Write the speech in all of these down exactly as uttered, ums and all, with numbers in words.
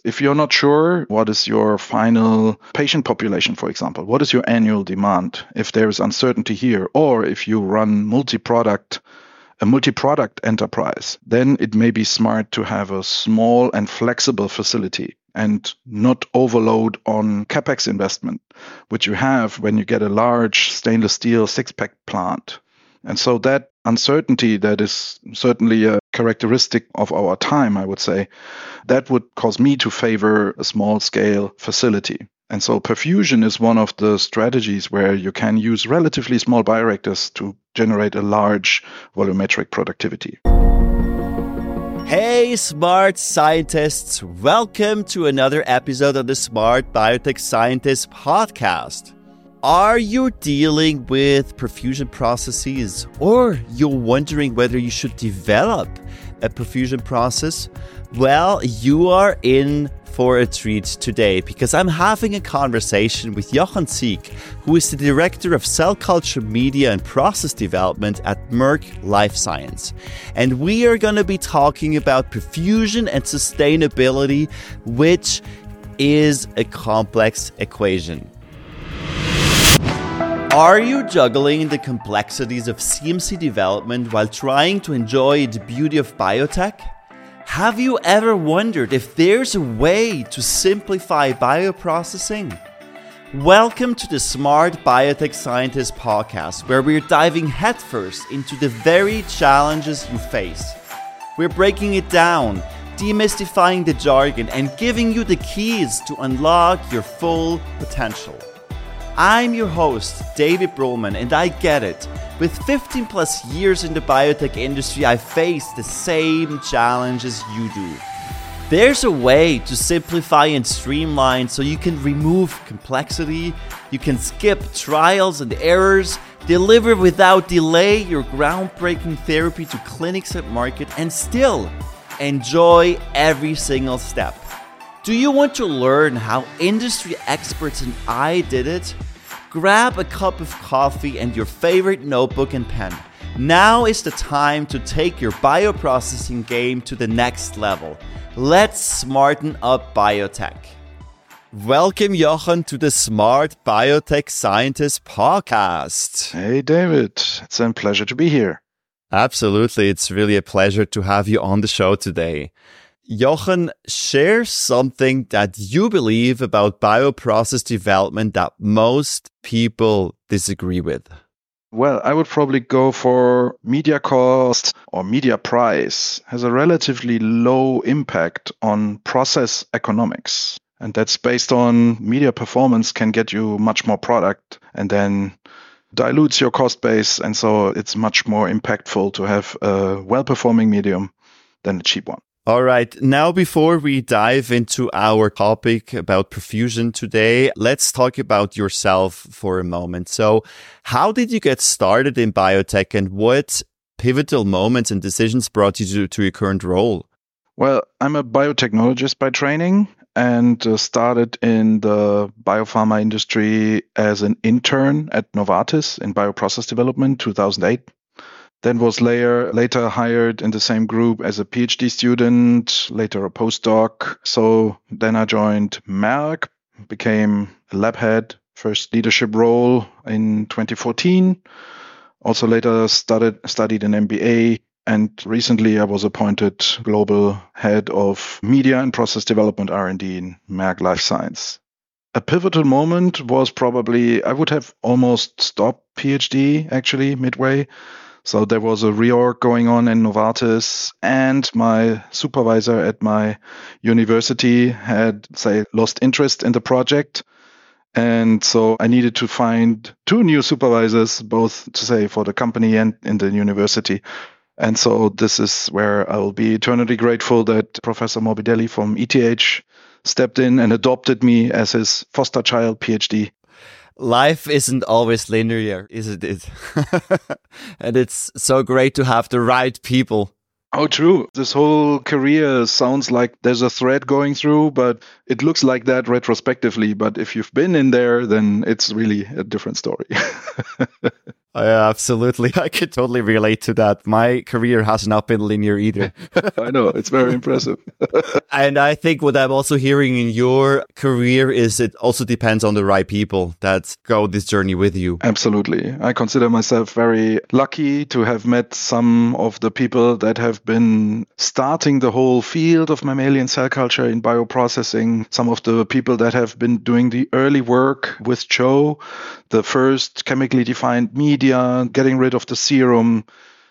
If you're not sure what is your final patient population, for example, what is your annual demand, if there is uncertainty here, or if you run multi-product, a multi-product enterprise, then it may be smart to have a small and flexible facility and not overload on capex investment, which you have when you get a large stainless steel six-pack plant. And so that uncertainty that is certainly a characteristic of our time, I would say, that would cause me to favor a small-scale facility. And so perfusion is one of the strategies where you can use relatively small bioreactors to generate a large volumetric productivity. Hey, smart scientists! Welcome to another episode of the Smart Biotech Scientist podcast. Are you dealing with perfusion processes, or you're wondering whether you should develop a perfusion process? Well, you are in for a treat today, because I'm having a conversation with Jochen Sieg, who is the Director of Cell Culture Media and Process Development at Merck Life Science. And we are going to be talking about perfusion and sustainability, which is a complex equation. Are you juggling the complexities of C M C development while trying to enjoy the beauty of biotech? Have you ever wondered if there's a way to simplify bioprocessing? Welcome to the Smart Biotech Scientist podcast, where we're diving headfirst into the very challenges you face. We're breaking it down, demystifying the jargon, and giving you the keys to unlock your full potential. I'm your host, David Brühlmann, and I get it. With fifteen plus years in the biotech industry, I face the same challenges you do. There's a way to simplify and streamline so you can remove complexity, you can skip trials and errors, deliver without delay your groundbreaking therapy to clinics and market, and still enjoy every single step. Do you want to learn how industry experts and I did it? Grab a cup of coffee and your favorite notebook and pen. Now is the time to take your bioprocessing game to the next level. Let's smarten up biotech. Welcome, Jochen, to the Smart Biotech Scientist podcast. Hey, David. It's a pleasure to be here. Absolutely. It's really a pleasure to have you on the show today. Jochen, share something that you believe about bioprocess development that most people disagree with. Well, I would probably go for media cost or media price has a relatively low impact on process economics. And that's based on media performance can get you much more product and then dilutes your cost base. And so it's much more impactful to have a well-performing medium than a cheap one. All right. Now, before we dive into our topic about perfusion today, let's talk about yourself for a moment. So how did you get started in biotech, and what pivotal moments and decisions brought you to, to your current role? Well, I'm a biotechnologist by training and uh, started in the biopharma industry as an intern at Novartis in bioprocess development, two thousand eight. Then was later, later hired in the same group as a PhD student, later a postdoc. So then I joined Merck, became a lab head, first leadership role in twenty fourteen. Also later started, studied an M B A. And recently I was appointed global head of media and process development R and D in Merck Life Science. A pivotal moment was probably, I would have almost stopped PhD actually midway. So there was a reorg going on in Novartis, and my supervisor at my university had, say, lost interest in the project. And so I needed to find two new supervisors, both to say for the company and in the university. And so this is where I will be eternally grateful that Professor Morbidelli from E T H stepped in and adopted me as his foster child PhD. Life isn't always linear, isn't it? And it's so great to have the right people. Oh, true. This whole career sounds like there's a thread going through, but it looks like that retrospectively. But if you've been in there, then it's really a different story. Yeah, absolutely. I could totally relate to that. My career has not been linear either. I know, it's very impressive. And I think what I'm also hearing in your career is it also depends on the right people that go this journey with you. Absolutely. I consider myself very lucky to have met some of the people that have been starting the whole field of mammalian cell culture in bioprocessing, some of the people that have been doing the early work with Joe, the first chemically defined media, getting rid of the serum.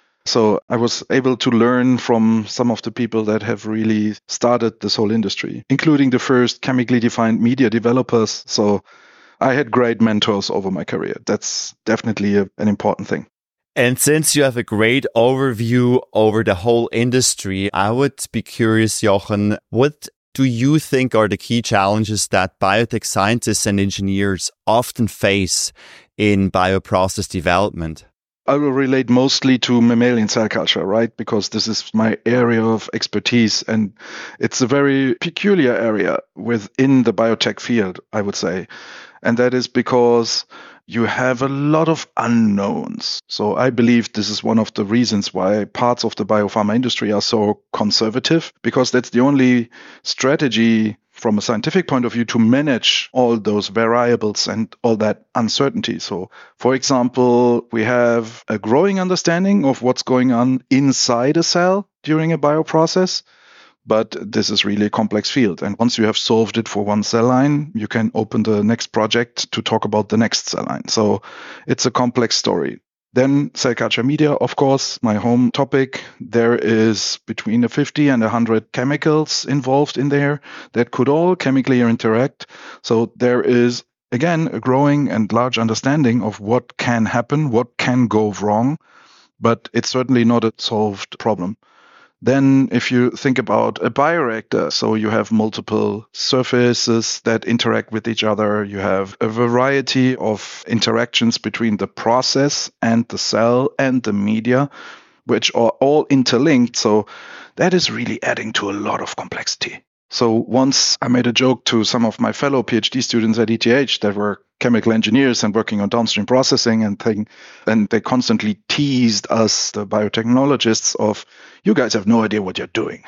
So I was able to learn from some of the people that have really started this whole industry, including the first chemically defined media developers. So I had great mentors over my career. That's definitely a, an important thing. And since you have a great overview over the whole industry, I would be curious, Jochen, what do you think are the key challenges that biotech scientists and engineers often face in bioprocess development? I will relate mostly to mammalian cell culture, right? Because this is my area of expertise, and it's a very peculiar area within the biotech field, I would say. And that is because you have a lot of unknowns. So I believe this is one of the reasons why parts of the biopharma industry are so conservative, because that's the only strategy from a scientific point of view to manage all those variables and all that uncertainty. So, for example, we have a growing understanding of what's going on inside a cell during a bioprocess. But this is really a complex field. And once you have solved it for one cell line, you can open the next project to talk about the next cell line. So it's a complex story. Then cell culture media, of course, my home topic. There is between fifty and one hundred chemicals involved in there that could all chemically interact. So there is, again, a growing and large understanding of what can happen, what can go wrong, but it's certainly not a solved problem. Then if you think about a bioreactor, so you have multiple surfaces that interact with each other. You have a variety of interactions between the process and the cell and the media, which are all interlinked. So that is really adding to a lot of complexity. So once I made a joke to some of my fellow PhD students at E T H that were chemical engineers and working on downstream processing and thing, and they constantly teased us, the biotechnologists, of, you guys have no idea what you're doing.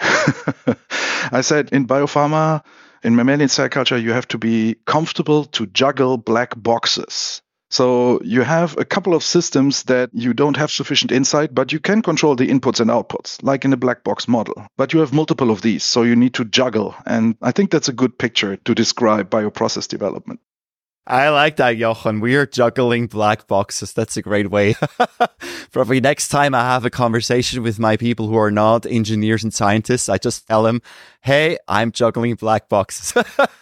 I said, in biopharma, in mammalian cell culture, you have to be comfortable to juggle black boxes. So you have a couple of systems that you don't have sufficient insight, but you can control the inputs and outputs, like in a black box model. But you have multiple of these, so you need to juggle. And I think that's a good picture to describe bioprocess development. I like that, Jochen. We are juggling black boxes. That's a great way. Probably next time I have a conversation with my people who are not engineers and scientists, I just tell them, hey, I'm juggling black boxes.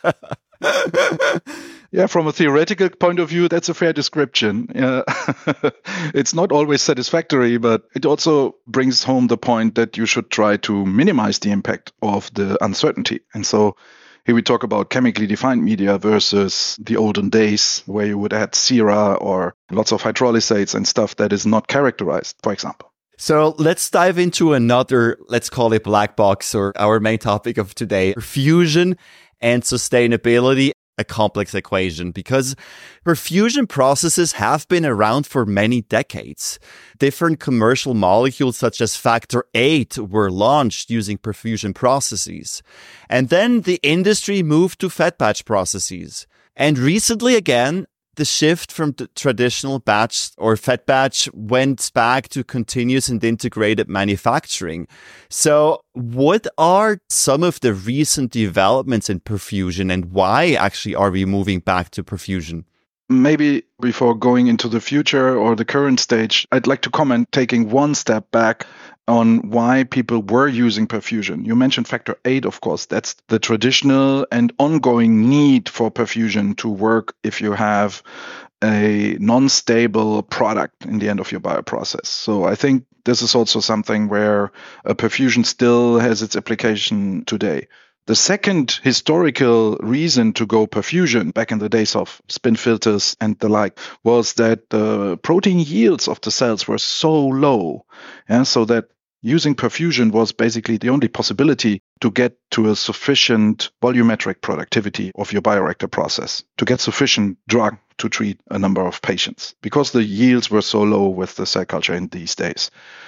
Yeah, from a theoretical point of view, that's a fair description. Uh, it's not always satisfactory, but it also brings home the point that you should try to minimize the impact of the uncertainty. And so here we talk about chemically defined media versus the olden days where you would add sera or lots of hydrolysates and stuff that is not characterized, for example. So let's dive into another, let's call it black box, or our main topic of today, perfusion and sustainability, a complex equation, because perfusion processes have been around for many decades. Different commercial molecules such as factor eight were launched using perfusion processes. And then the industry moved to fed batch processes. And recently again, the shift from the traditional batch or fed batch went back to continuous and integrated manufacturing. So what are some of the recent developments in perfusion, and why actually are we moving back to perfusion? Maybe before going into the future or the current stage, I'd like to comment taking one step back on why people were using perfusion. You mentioned factor eight, of course. That's the traditional and ongoing need for perfusion to work if you have a non-stable product in the end of your bioprocess. So I think this is also something where a perfusion still has its application today. The second historical reason to go perfusion back in the days of spin filters and the like was that the protein yields of the cells were so low, yeah, so that using perfusion was basically the only possibility to get to a sufficient volumetric productivity of your bioreactor process, to get sufficient drug to treat a number of patients because the yields were so low with the cell culture in these days.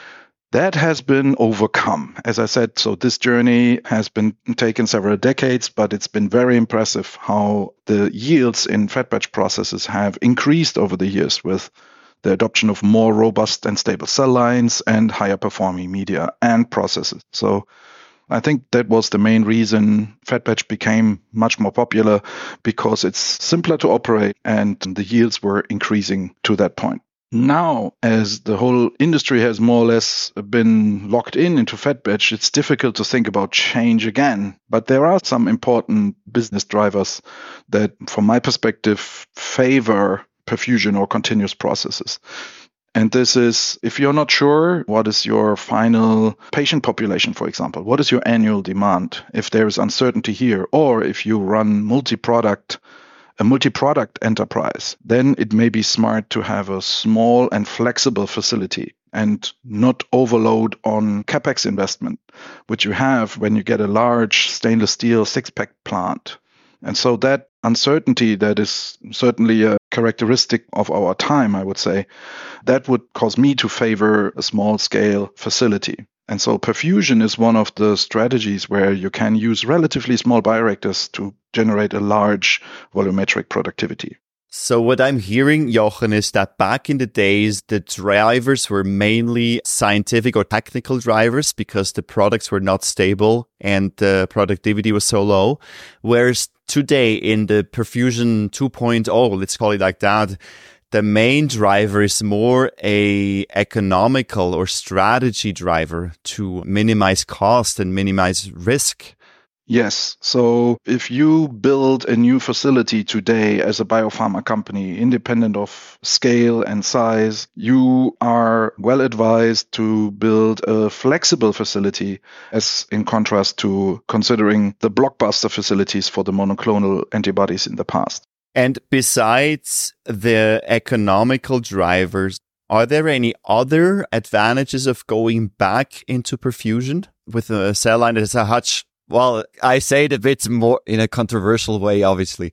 That has been overcome. As I said, so this journey has been taken several decades, but it's been very impressive how the yields in fed batch processes have increased over the years with the adoption of more robust and stable cell lines and higher performing media and processes. So I think that was the main reason fed batch became much more popular, because it's simpler to operate and the yields were increasing to that point. Now, as the whole industry has more or less been locked in into fed batch, it's difficult to think about change again. But there are some important business drivers that, from my perspective, favor perfusion or continuous processes. And this is, if you're not sure what is your final patient population, for example, what is your annual demand, if there is uncertainty here, or if you run multi-product a multi-product enterprise, then it may be smart to have a small and flexible facility and not overload on CapEx investment, which you have when you get a large stainless steel six-pack plant. And so that uncertainty that is certainly a characteristic of our time, I would say, that would cause me to favor a small-scale facility. And so perfusion is one of the strategies where you can use relatively small bioreactors to generate a large volumetric productivity. So what I'm hearing, Jochen, is that back in the days, the drivers were mainly scientific or technical drivers because the products were not stable and the productivity was so low. Whereas today in the perfusion two point oh, let's call it like that, the main driver is more a economical or strategy driver to minimize cost and minimize risk. Yes. So if you build a new facility today as a biopharma company, independent of scale and size, you are well advised to build a flexible facility, as in contrast to considering the blockbuster facilities for the monoclonal antibodies in the past. And besides the economical drivers, are there any other advantages of going back into perfusion with a cell line that is a hutch? Well, I say it a bit more in a controversial way, obviously.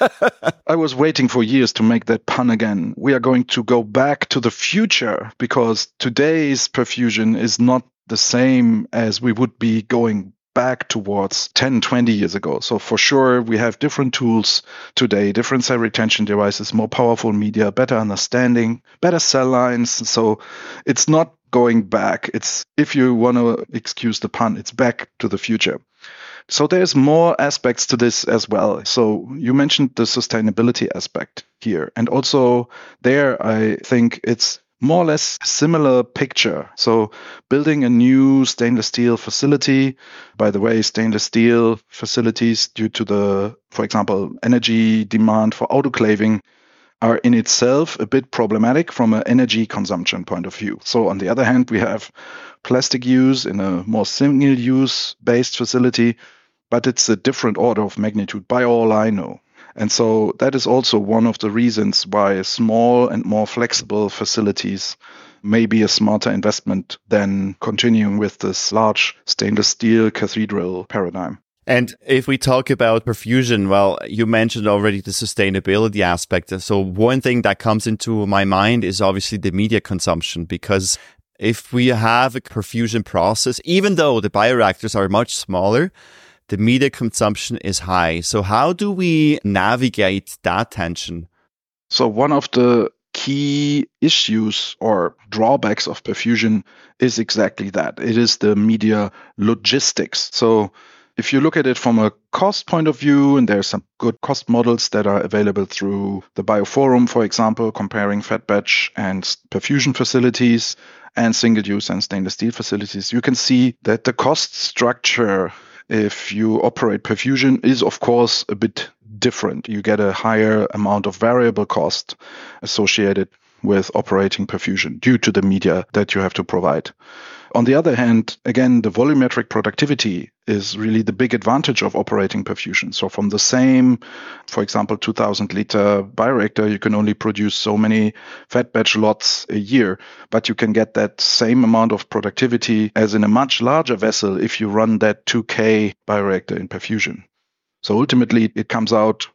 I was waiting for years to make that pun again. We are going to go back to the future because today's perfusion is not the same as we would be going back towards ten, twenty years ago. So for sure, we have different tools today, different cell retention devices, more powerful media, better understanding, better cell lines. So it's not going back. It's, if you want to excuse the pun, it's back to the future. So there's more aspects to this as well. So you mentioned the sustainability aspect here. And also there, I think it's more or less similar picture. So building a new stainless steel facility, by the way, stainless steel facilities, due to the, for example, energy demand for autoclaving, are in itself a bit problematic from an energy consumption point of view. So on the other hand, we have plastic use in a more single-use based facility, but it's a different order of magnitude by all I know. And so that is also one of the reasons why small and more flexible facilities may be a smarter investment than continuing with this large stainless steel cathedral paradigm. And if we talk about perfusion, well, you mentioned already the sustainability aspect. So one thing that comes into my mind is obviously the media consumption, because if we have a perfusion process, even though the bioreactors are much smaller, the media consumption is high. So how do we navigate that tension? So one of the key issues or drawbacks of perfusion is exactly that. It is the media logistics. So if you look at it from a cost point of view, and there are some good cost models that are available through the Bioforum, for example, comparing fed batch and perfusion facilities and single-use and stainless steel facilities, you can see that the cost structure, if you operate perfusion, is of course a bit different. You get a higher amount of variable cost associated with operating perfusion due to the media that you have to provide. On the other hand, again, the volumetric productivity is really the big advantage of operating perfusion. So from the same, for example, two thousand liter bioreactor, you can only produce so many fed batch lots a year, but you can get that same amount of productivity as in a much larger vessel if you run that two K bioreactor in perfusion. So ultimately, it comes out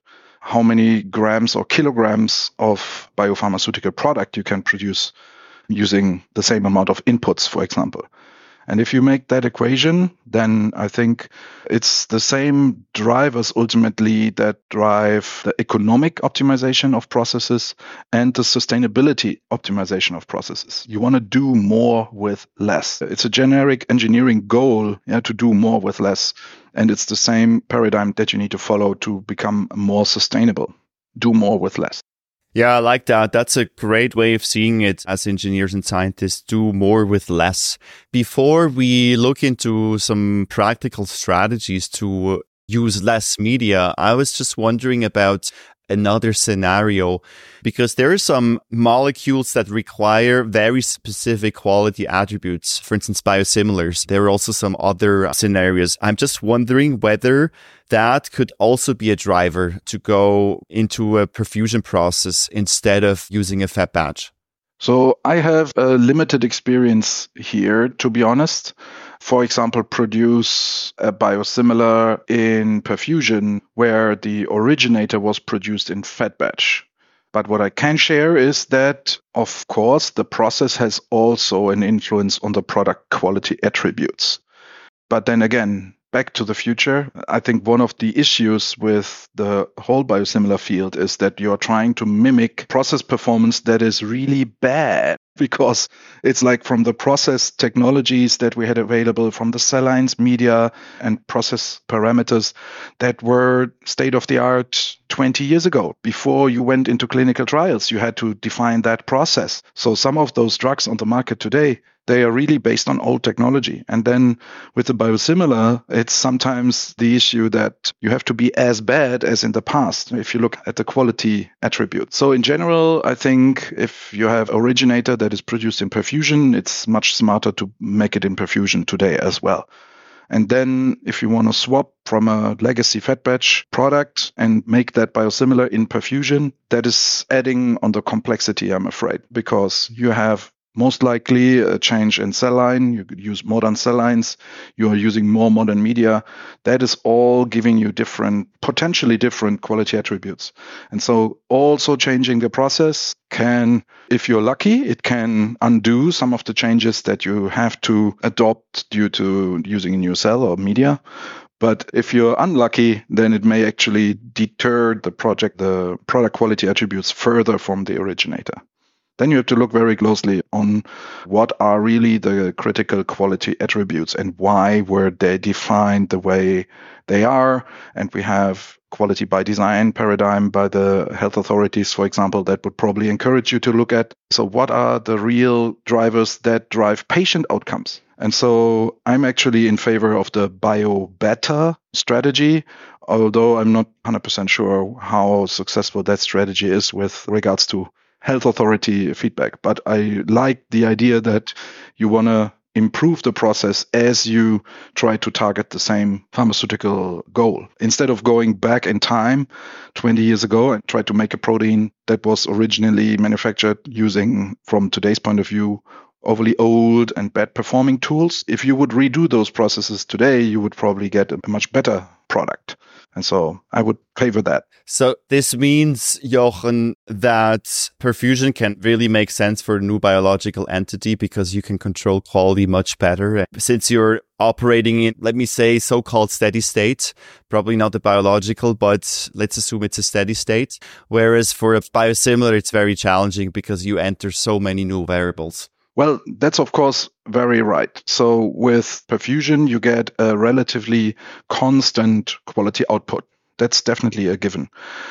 how many grams or kilograms of biopharmaceutical product you can produce using the same amount of inputs, for example. And if you make that equation, then I think it's the same drivers ultimately that drive the economic optimization of processes and the sustainability optimization of processes. You want to do more with less. It's a generic engineering goal, yeah, to do more with less. And it's the same paradigm that you need to follow to become more sustainable. Do more with less. Yeah, I like that. That's a great way of seeing it as engineers and scientists. Do more with less. Before we look into some practical strategies to use less media, I was just wondering about another scenario, because there are some molecules that require very specific quality attributes, for instance, biosimilars. There are also some other scenarios. I'm just wondering whether that could also be a driver to go into a perfusion process instead of using a fed batch. So I have a limited experience here, to be honest. For example, produce a biosimilar in perfusion where the originator was produced in fed batch. But what I can share is that, of course, the process has also an influence on the product quality attributes. But then again, back to the future, I think one of the issues with the whole biosimilar field is that you're trying to mimic process performance that is really bad, because it's like from the process technologies that we had available, from the cell lines, media, and process parameters that were state of the art twenty years ago. Before you went into clinical trials, you had to define that process. So some of those drugs on the market today, they are really based on old technology. And then with the biosimilar, it's sometimes the issue that you have to be as bad as in the past if you look at the quality attribute. So in general, I think if you have originator that is produced in perfusion, it's much smarter to make it in perfusion today as well. And then if you want to swap from a legacy fed batch product and make that biosimilar in perfusion, that is adding on the complexity, I'm afraid, because you have most likely a change in cell line. You could use modern cell lines. You are using more modern media. That is all giving you different, potentially different quality attributes. And so also changing the process can, if you're lucky, it can undo some of the changes that you have to adopt due to using a new cell or media. But if you're unlucky, then it may actually deter the project, the product quality attributes further from the originator. Then you have to look very closely on what are really the critical quality attributes and why were they defined the way they are. And we have quality by design paradigm by the health authorities, for example, that would probably encourage you to look at. So what are the real drivers that drive patient outcomes? And so I'm actually in favor of the bio-better strategy, although I'm not one hundred percent sure how successful that strategy is with regards to health authority feedback. But I like the idea that you want to improve the process as you try to target the same pharmaceutical goal. Instead of going back in time twenty years ago and try to make a protein that was originally manufactured using, from today's point of view, overly old and bad performing tools, if you would redo those processes today, you would probably get a much better product. And so I would favor that. So this means, Jochen, that perfusion can really make sense for a new biological entity because you can control quality much better. Since you're operating in, let me say, so-called steady state, probably not the biological, but let's assume it's a steady state. Whereas for a biosimilar, it's very challenging because you enter so many new variables. Well, that's of course very right. So with perfusion, you get a relatively constant quality output. That's definitely a given.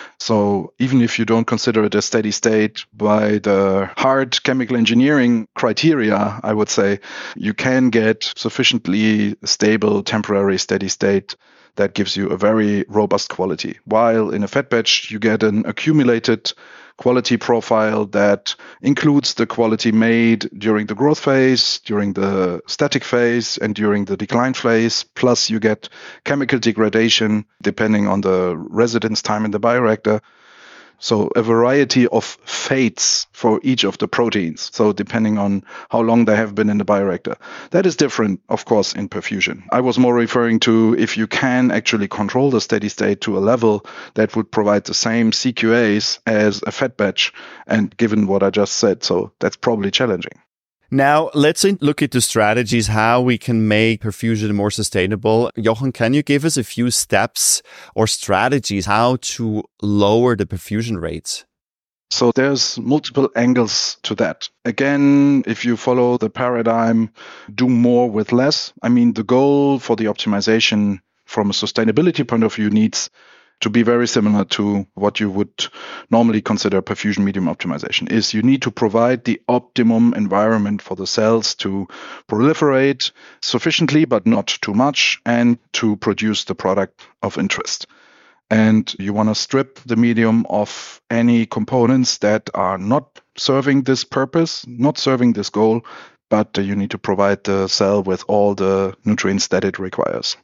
So even if you don't consider it a steady state by the hard chemical engineering criteria, I would say you can get sufficiently stable, temporary steady state that gives you a very robust quality. While in a fed batch, you get an accumulated quality profile that includes the quality made during the growth phase, during the static phase, and during the decline phase. Plus you get chemical degradation depending on the residence time in the bioreactor. So a variety of fates for each of the proteins. So depending on how long they have been in the bioreactor. That is different, of course, in perfusion. I was more referring to if you can actually control the steady state to a level that would provide the same C Q As as a fed batch. And given what I just said, so that's probably challenging. Now, let's look into strategies, how we can make perfusion more sustainable. Jochen, can you give us a few steps or strategies how to lower the perfusion rates? So there's multiple angles to that. Again, if you follow the paradigm, do more with less. I mean, the goal for the optimization from a sustainability point of view needs to be very similar to what you would normally consider perfusion medium optimization, is you need to provide the optimum environment for the cells to proliferate sufficiently, but not too much, and to produce the product of interest. And you want to strip the medium of any components that are not serving this purpose, not serving this goal, but you need to provide the cell with all the nutrients that it requires.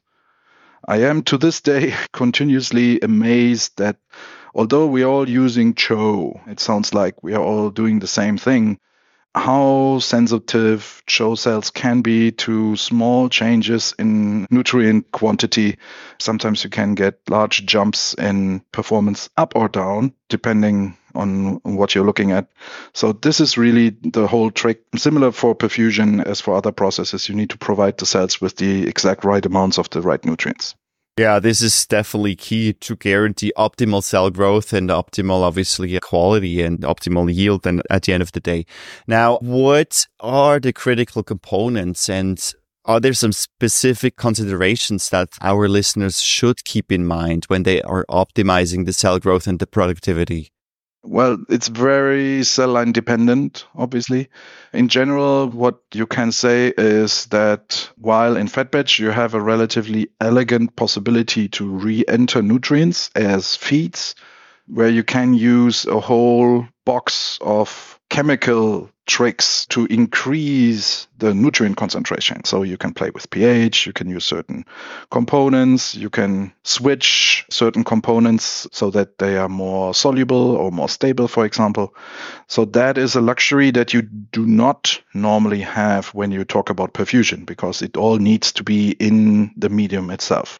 I am to this day continuously amazed that although we are all using C H O, it sounds like we are all doing the same thing, how sensitive C H O cells can be to small changes in nutrient quantity. Sometimes you can get large jumps in performance up or down, depending on what you're looking at. So this is really the whole trick. Similar for perfusion as for other processes, you need to provide the cells with the exact right amounts of the right nutrients. Yeah, this is definitely key to guarantee optimal cell growth and optimal, obviously, quality and optimal yield and at the end of the day. Now, what are the critical components, and are there some specific considerations that our listeners should keep in mind when they are optimizing the cell growth and the productivity? Well, it's very cell line dependent, obviously. In general, what you can say is that while in fed batch you have a relatively elegant possibility to re-enter nutrients as feeds, where you can use a whole box of chemical tricks to increase the nutrient concentration. So you can play with pH, you can use certain components, you can switch certain components so that they are more soluble or more stable, for example. So that is a luxury that you do not normally have when you talk about perfusion, because it all needs to be in the medium itself.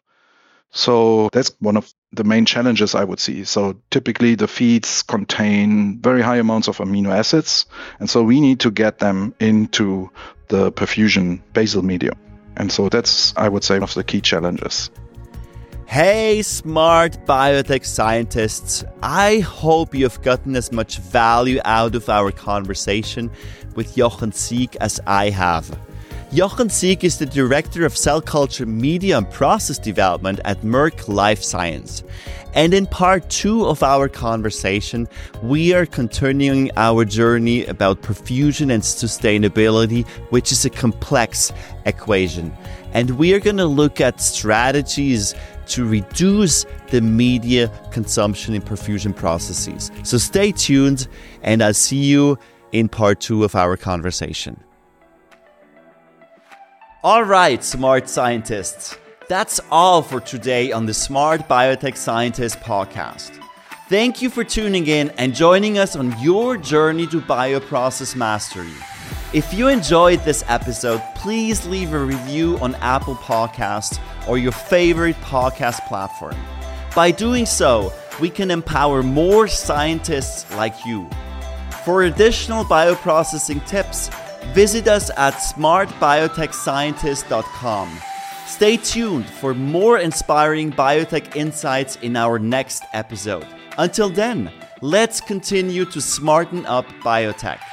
So that's one of the main challenges I would see. So typically the feeds contain very high amounts of amino acids. And so we need to get them into the perfusion basal medium. And so that's, I would say, one of the key challenges. Hey, smart biotech scientists. I hope you've gotten as much value out of our conversation with Jochen Sieg as I have. Jochen Sieg is the Director of Cell Culture Media and Process Development at Merck Life Science. And in part two of our conversation, we are continuing our journey about perfusion and sustainability, which is a complex equation. And we are going to look at strategies to reduce the media consumption in perfusion processes. So stay tuned, and I'll see you in part two of our conversation. All right, smart scientists. That's all for today on the Smart Biotech Scientist podcast. Thank you for tuning in and joining us on your journey to bioprocess mastery. If you enjoyed this episode, please leave a review on Apple Podcasts or your favorite podcast platform. By doing so, we can empower more scientists like you. For additional bioprocessing tips, visit us at smart biotech scientist dot com. Stay tuned for more inspiring biotech insights in our next episode. Until then, let's continue to smarten up biotech.